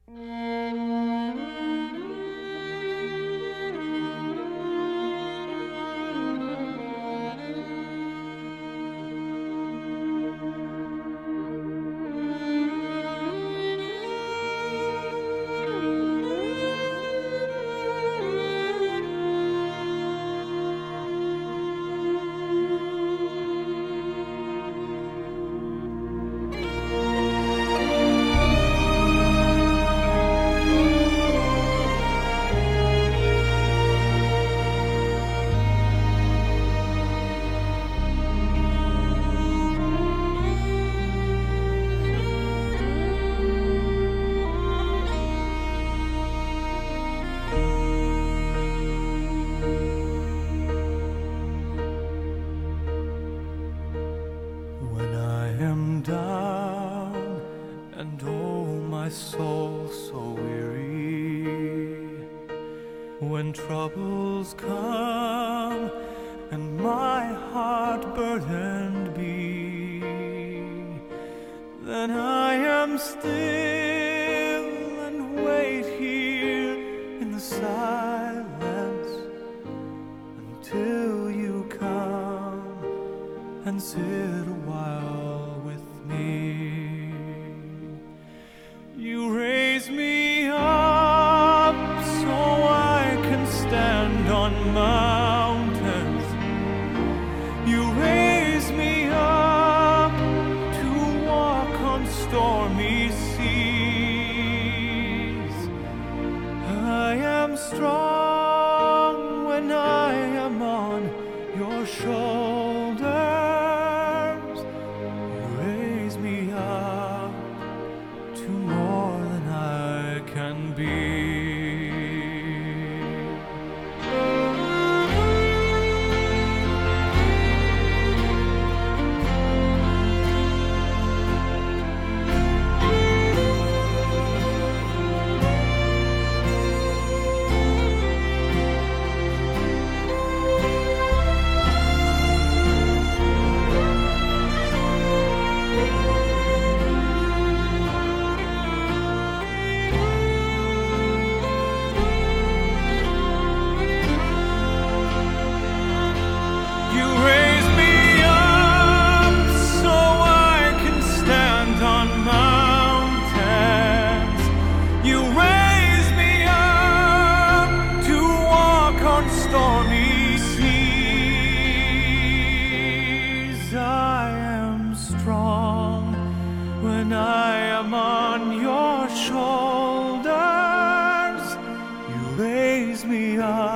When I am down and oh my soul so weary, when troubles come and my heart burdened be, then I am still and wait here in the silence until you come and sit a while with me. You raise me up so I can stand on mountains. You raise me up to walk on stormy seas. I am strong when I am on your shoulders. Raise me up to more than I can be. Stormy seas, I am strong when I am on your shoulders. You raise me up